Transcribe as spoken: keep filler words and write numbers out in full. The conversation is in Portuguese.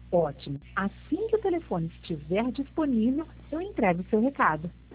Ótimo. Assim que o telefone estiver disponível, eu entrego o seu recado.